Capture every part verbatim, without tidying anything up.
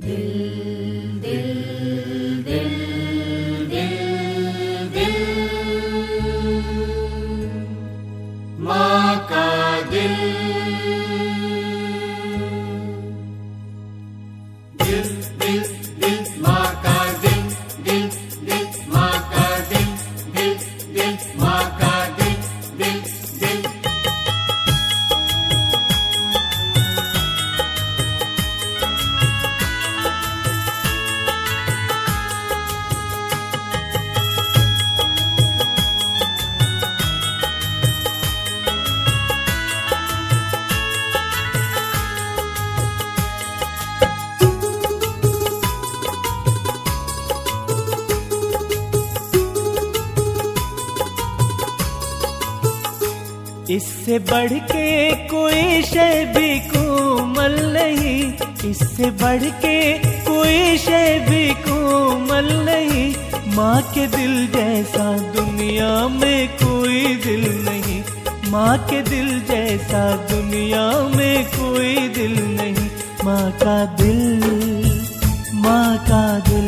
इससे बढ़ के कोई शय भी कोमल नहीं, इससे बढ़ के कोई शय भी कोमल नहीं। माँ के दिल जैसा दुनिया में कोई दिल नहीं, माँ के दिल जैसा दुनिया में कोई दिल नहीं। माँ का दिल, माँ का दिल,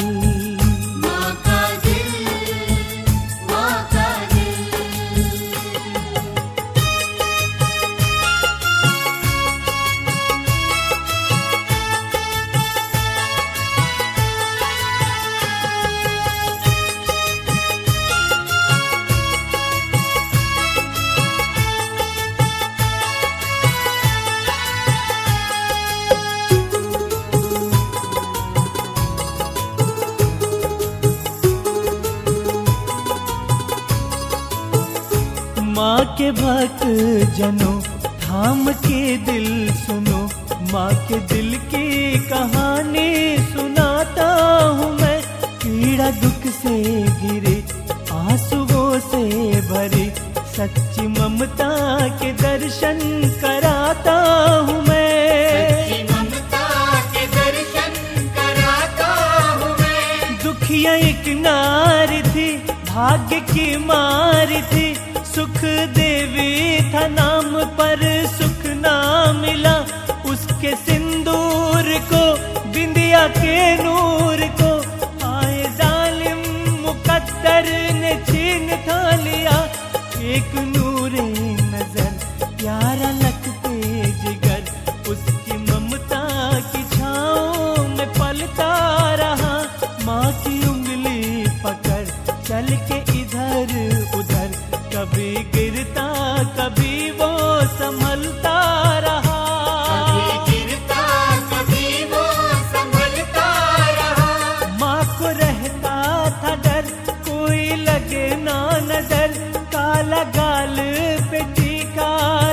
माँ के भक्त जनों थाम के दिल सुनो, माँ के दिल की कहानी सुनाता हूँ मैं। पीड़ा दुख से घिरे आंसुओं से भरी सच्ची ममता के दर्शन कराता हूँ मैं। सच्ची ममता के दर्शन कराता हूँ मैं। दुखिया एक नारी थी, भाग्य की मारी थी, सुख देवी था नाम पर सुख ना मिला। उसके सिंदूर को, बिंदिया के नूर को, आए जालिम मुकद्दर ने छीन था लिया। एक नूरे नजर प्यारा लगते जिगर, उसकी ममता की छाँव में पलता रहा। माँ की उंगली पकड़ चल के इधर उधर, कभी गिरता कभी वो संभलता रहा। कभी गिरता कभी वो संभलता रहा। माँ को रहता था डर कोई लगे ना नजर, काला गाल पे टीका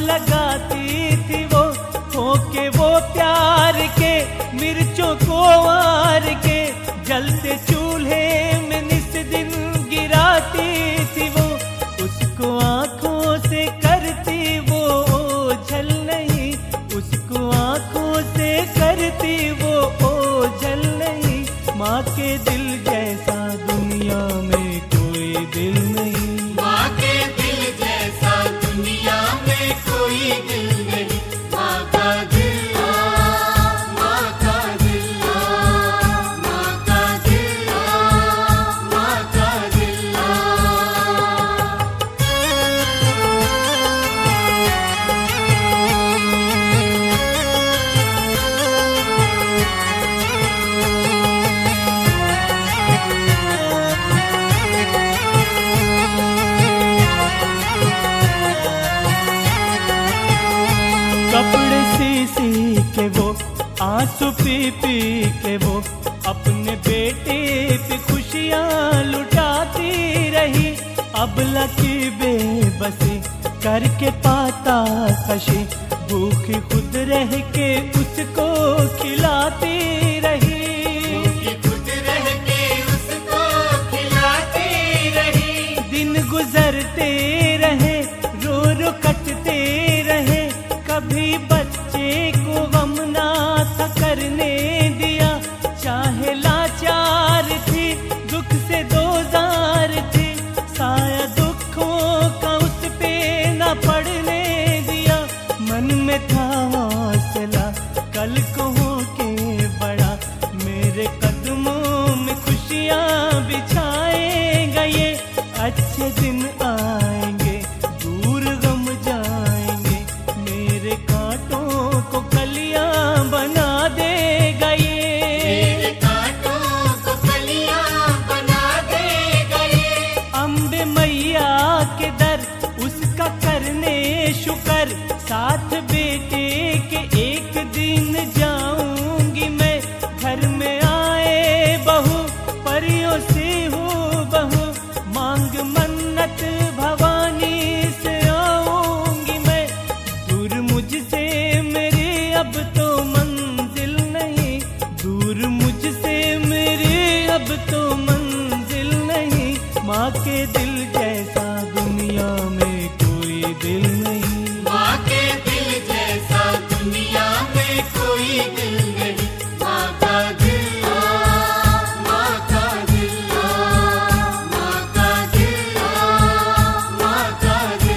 लगाती थी वो। होके वो प्यार के मिर्चों को वार के, जलते चूल्हे में निस दिन गिराती थी वो। उसको आँखों से करती वो ओझल नहीं, उसको आँखों से करती वो ओझल नहीं। माँ के दिल जैसा दुनिया में कोई दिल नहीं, माँ के दिल जैसा दुनिया में कोई दिल नहीं। माँ का दिल, माँ का दिल, माँ का दिल, माँ का दिल। कपड़े सी सी के वो, आंसू पी पी के वो, अपने बेटे पे खुशियाँ लुटाती रही। अबला की बेबसी करके पाता कशी, भूखी खुद रह के उसको खिलाती रही। भूखी खुद रह के उसको खिलाती रही। दिन गुजरते रहे, रो रो कटते रहे, कभी बच्चे को गम ना था करने दिया। चाहे लाचार थी, दुख से दोजार थी, साया दुखों का उस पे न पड़ने दिया। मन में था हौसला कल को हो के अब तो मंजिल नहीं, माँ के दिल जैसा दुनिया में कोई दिल नहीं। माँ के दिल जैसा दुनिया में कोई दिल नहीं। माँ का दिल, माँ का दिल, माँ का दिल, माँ का दिल।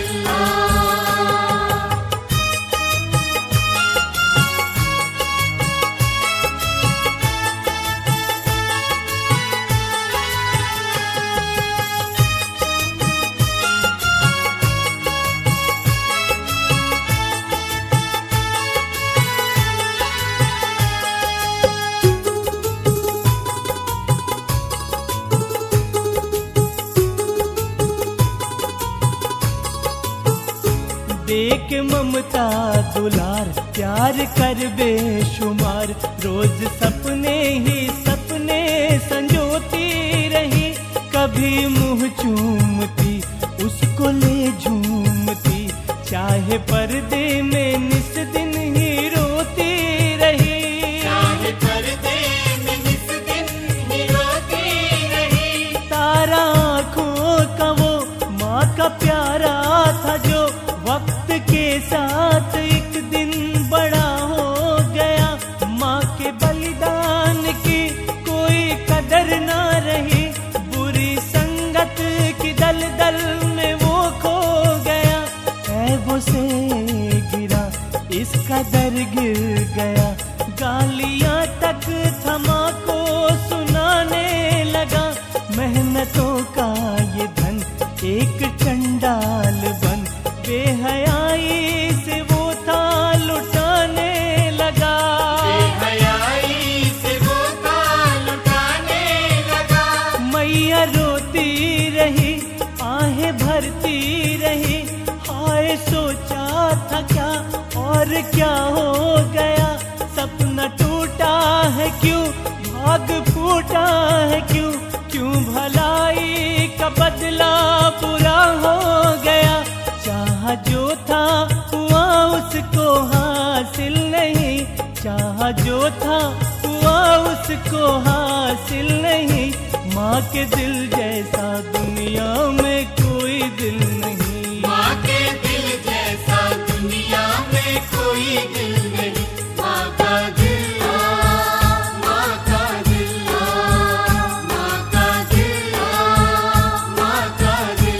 देख ममता दुलार प्यार कर बेशुमार, रोज सपने ही सपने संजोती रही। कभी मुँह चूमती उसको ले झूमती, चाहे पर्दे में निस दिन ही रोती रही। चाहे पर्दे में निस दिन ही रोती रही। तारा आँखों का वो माँ का प्यारा था जो वक्त के साथ एक दिन बड़ा हो गया। माँ के बलिदान की कोई कदर ना रही, बुरी संगत की दलदल में वो खो गया। ऐबों से गिरा इसका दर गिर गया, गालियाँ तक थमा को सुनाने लगा। मेहनतों का ये धन एक चंडाल बन बेहयाई से वो था लुटाने लगा। बेहयाई से वो था लुटाने लगा। मैया रोती रही आहें भरती रही, हाय सोचा था क्या और क्या हो गया। सपना टूटा है क्यों, भाग फूटा है क्यों, क्यों भलाई का बदला बुरा हो गया। चाहा जो था हुआ उसको हासिल नहीं, चाहा जो था हुआ उसको हासिल नहीं। माँ के दिल जैसा दुनिया में कोई दिल नहीं। माँ के दिल जैसा दुनिया में कोई दिल नहीं। माँ का दिल, माँ का दिल, माँ का दिल, माँ का दिल।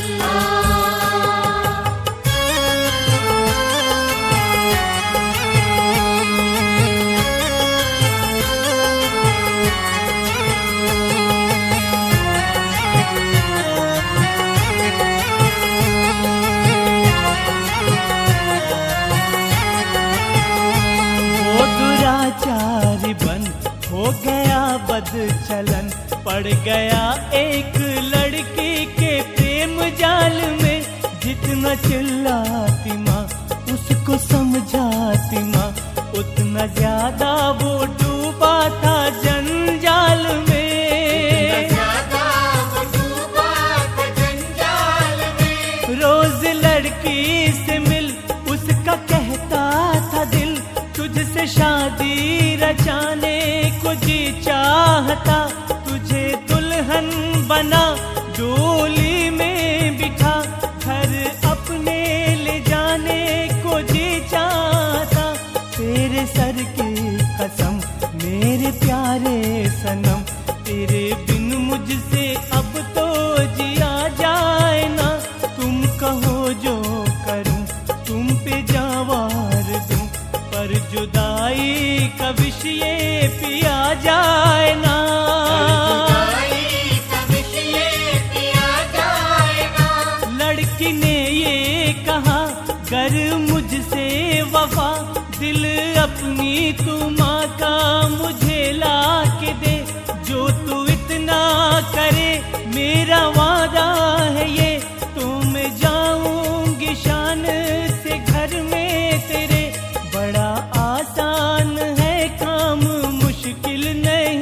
वो दुराचारी बन हो गया बद चलन, पड़ गया एक लड़की के प्रेम जाल में। जितना चिल्लाती माँ उसको समझाती माँ, उतना ज्यादा वो डूबा था जंजाल में। ज्यादा वो डूबा था जंजाल में। रोज लड़की से मिल उसका कहता था दिल, तुझसे शादी रचाने को जी चाहता। तुझे दुल्हन बना डोली में बिठा, घर अपने ले जाने को जी चाहता। तेरे सर की कसम मेरे प्यारे सनम, तेरे बिन मुझसे अब तो जिया जाए ना। तुम कहो जो करूं तुम पे जावार दूं, पर जुदाई का विष ये पिया जाए ना। जुदाई का विष ये पिया जाए ना। लड़की ने ये कहा कर मुझसे वफा, दिल अपनी तू माँ का मुझे ला के दे। जो तू इतना करे मेरा वादा है ये, तो मैं जाऊंगी शान से घर में तेरे। बड़ा आसान है काम मुश्किल नहीं।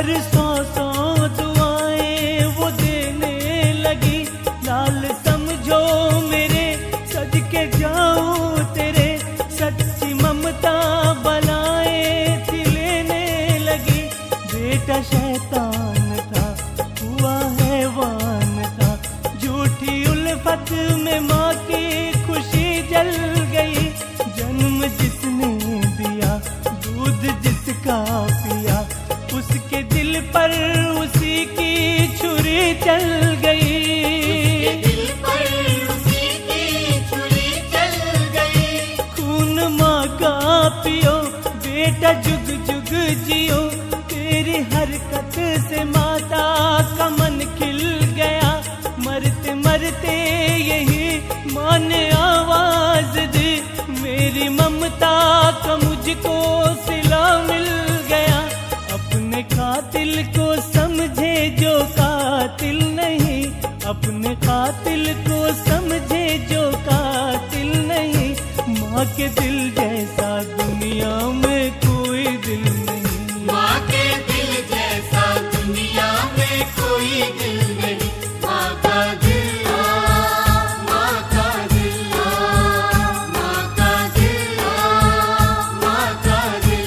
हर सौ सौ दुआएं वो देने लगी। लाल समझो मेरे सदके जाऊं तेरे, सच्ची ममता बलाएं थी लेने लगी। बेटा शैतान था हुआ हैवान था, झूठी उल्फत में माँ की खुशी जल गई। जन्म जिसने दिया दूध जिसका पिया, उसके दिल पर उसी की छुरी चल गई। उसके दिल पर उसी की छुरी चल गई। खून माँ का पियो बेटा जुग जुग जियो, तेरी हरकत से माता का मन खिल गया। मरते मरते यही माँ ने आवाज दी, मेरी ममता का मुझको सिला मिल गया। अपने कातिल को समझे जो कातिल नहीं, अपने कातिल को समझे जो कातिल नहीं। माँ के दिल जैसा दुनिया में कोई दिल नहीं। माँ के दिल जैसा दुनिया में कोई दिल नहीं। माँ का दिल, माँ का दिल, माँ का दिल, माँ का दिल।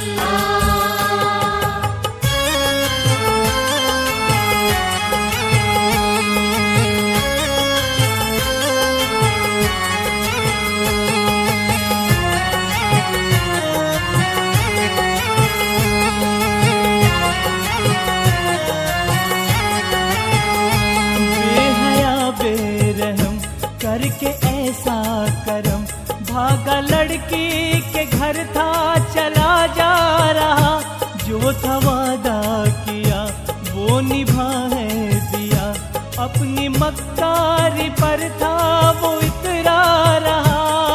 बेहया बेरहम करके ऐसा करम, भागा लड़की के घर था चला जा रहा। जो था वादा किया वो निभा है दिया, अपनी मक्कारी पर था वो इतरा रहा।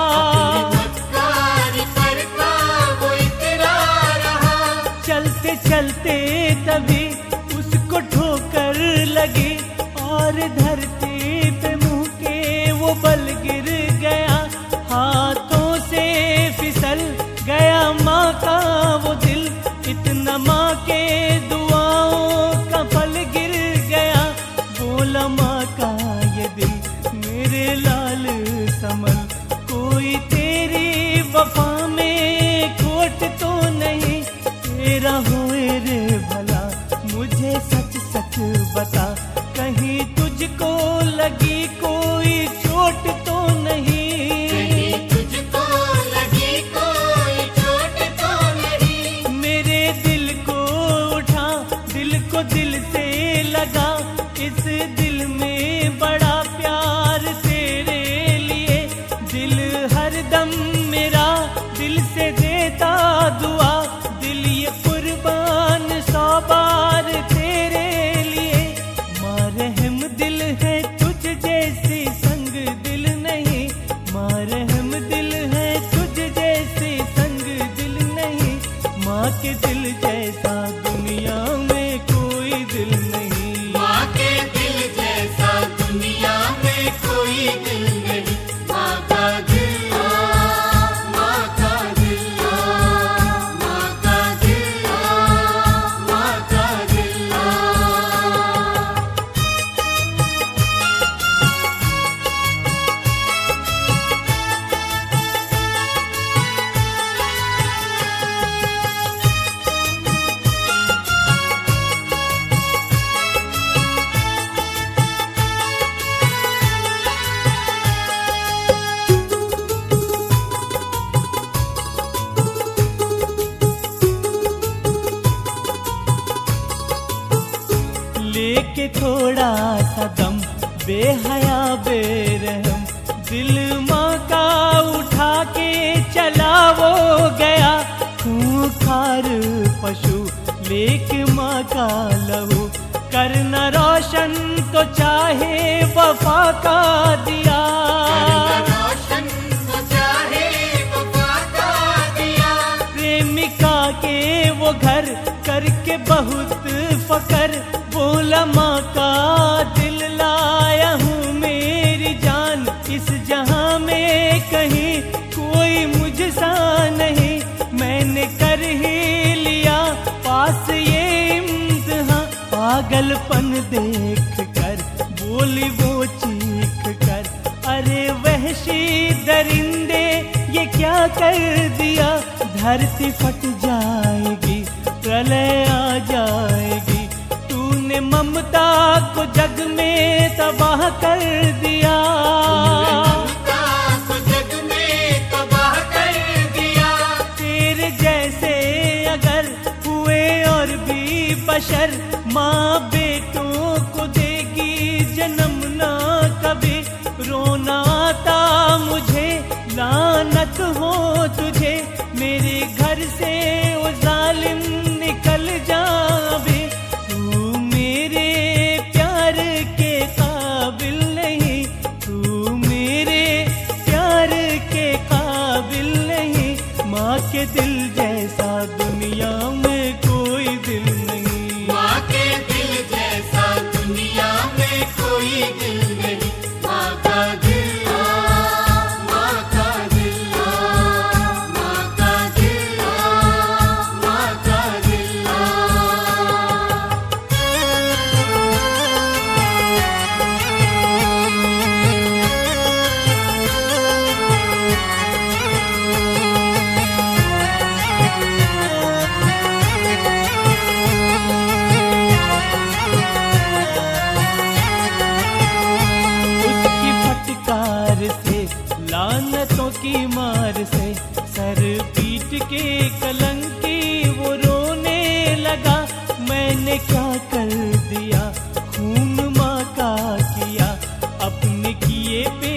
मक्कारी पर था वो इतरा रहा। चलते चलते तभी उसको ठोकर लगी, और धरती पे मुंह के वो बल गिर गया। हाथों से फिसल गया माँ का वो दिल, इतना माँ के दुआओं का फल गिर गया। बोला माँ का ये दिल मेरे लाल समल, कोई तेरी वफा में खोट तो नहीं। तेरा होए रे भला मुझे सच सच बता, कहीं तुझको लगी कोई चोट तो नहीं। कहीं तुझको लगी कोई चोट तो नहीं। मेरे दिल को उठा, दिल को दिल से लगा, इस दिल में बड़ा प्यार तेरे लिए। दिल हरदम मेरा दिल से देता दुआ, दिल ये कुर्बान सौ बार तेरे लिए। माँ रहम दिल है तुझ जैसी संग दिल नहीं, माँ रहम दिल है तुझ जैसी संग दिल नहीं। माँ के दिल जैसा दुनिया में कोई दिल नहीं। माँ के दिल जैसा दुनिया में कोई दिल नहीं। माँ का दिल, माँ का दिल, माँ का दिल, माँ का दिल। लेके थोड़ा सा दम बेहया बेरहम, दिल माँ का उठा के चला वो गया। खूंखार पशु लेके माँ का लहू, करना रोशन तो चाहे वफा का दिया। रोशन तो चाहे वफा का दिया। प्रेमिका के वो घर करके बहुत फकर, बोला माँ का दिल लाया हूँ मेरी जान, इस जहां में कहीं कोई मुझसा नहीं। मैंने कर ही लिया पास ये इम्तिहान, देख कर बोली वो चीख कर, अरे वहशी दरिंदे ये क्या कर दिया, धरती फट जाएगी प्रलय आ जाएगी, तूने ममता को जग में तबाह कर दिया। ममता को जग में तबाह कर दिया। तेरे जैसे अगर हुए और भी बशर, माँ बेटों को देगी जन्म ना कभी, रोना आता मुझे लानत हो तुझे, मेरे घर से वो जालिम निकल जा भी, तू मेरे प्यार के काबिल नहीं, तू मेरे प्यार के काबिल नहीं, माँ के दिल जैसा दुनिया में कोई दिल नहीं। माँ के दिल जैसा दुनिया में कोई दिल नहीं। माँ का दिल, माँ का दिल, माँ का दिल, माँ का दिल। उसकी फटकार से लानतों की मार से सर पीट के कलंकी वो रोने लगा, मैंने क्या कर दिया खून माँ का किया, अपने किए पे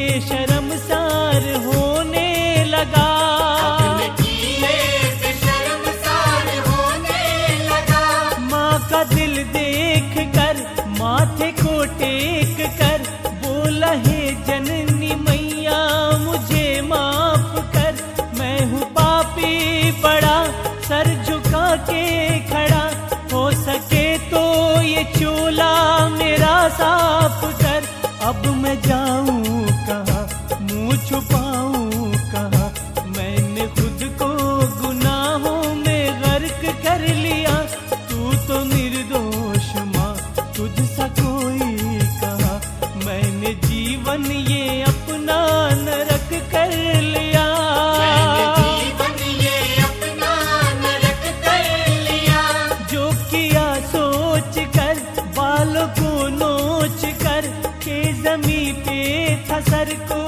शर्मसार होने लगा। अपने किए पे शर्मसार होने लगा। माँ का दिल देख कर माथे को टेक कर बोला, हे जननी मैया मुझे माफ कर, मैं हूँ पापी बड़ा सर झुका के खड़ा, हो सके तो ये चोला मेरा साफ कर, अब मैं जाऊँ कहाँ मुँह छुपाऊँ कहाँ, मैंने खुद को गुनाहों में गर्क कर लिया, तू तो निर्दोष माँ तुझ सा कोई कहा, मैंने जीवन ये अपना नरक कर लिया। मैंने जीवन ये अपना नरक कर लिया। जो किया सोच कर बालों को नोच कर के जमी पे था सर को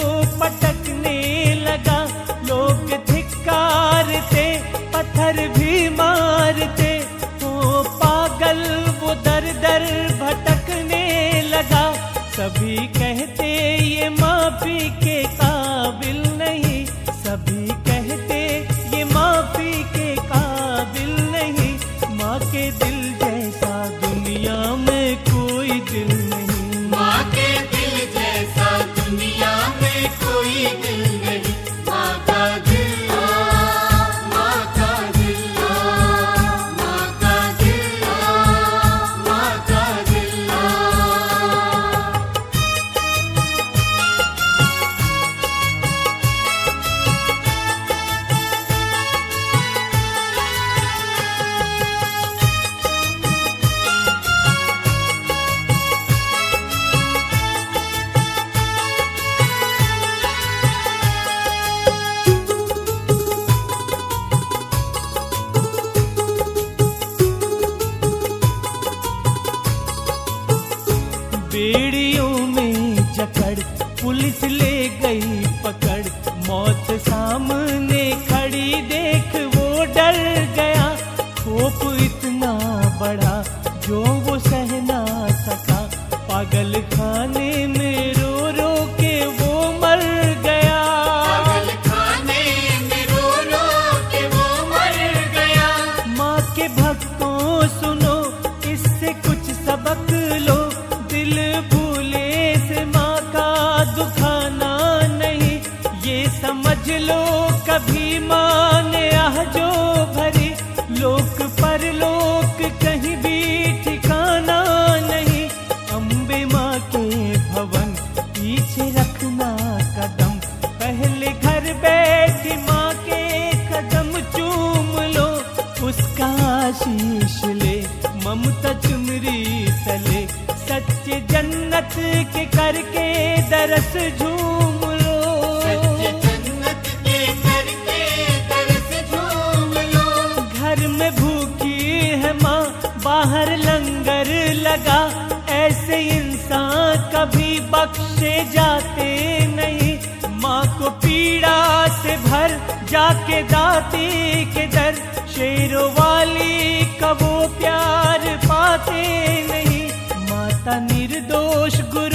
पटकने लगा, लोग धिक्कारते पत्थर भी मारते, हो पागल वो दर दर भटकने लगा, सभी कहते ये माफी के काबिल नहीं, सभी कहते ये माफी के काबिल नहीं, माँ के दिल जैसा दुनिया में कोई दिल नहीं। माँ के दिल जैसा दुनिया में कोई दिल नहीं। माँ का दिल, माँ का दिल, माँ का दिल, माँ का दिल। बेड़ियों में जकड़ पुलिस ले गई पकड़, मौत सामने खड़ी देख वो डर गया, खौफ इतना बड़ा जो वो सह ना सका, पागल खाने में रो रो के वो मर गया। पागल खाने में रो रो के वो मर गया। माँ के भक्तों सुनो इससे कुछ सबक लो, दिल भूले से माँ का दुखाना नहीं, ये समझ लो कभी माँ ने आह जो भरी, लोक परलोक कहीं भी ठिकाना नहीं, अम्बे माँ के भवन पीछे रखना कदम, पहले घर बैठी माँ के कदम चूम लो, उसका आशीष ले ममता चुनरी तले, जन्नत के करके दरस झूम लो, सच्चे जन्नत के करके तरस झूम लो। घर में भूखी है माँ बाहर लंगर लगा, ऐसे इंसान कभी बख्शे जाते नहीं। माँ को पीड़ा से भर जाके दाती के दर, शेरों वाली का वो प्यार पाते नहीं। माता निर्दोष गुरु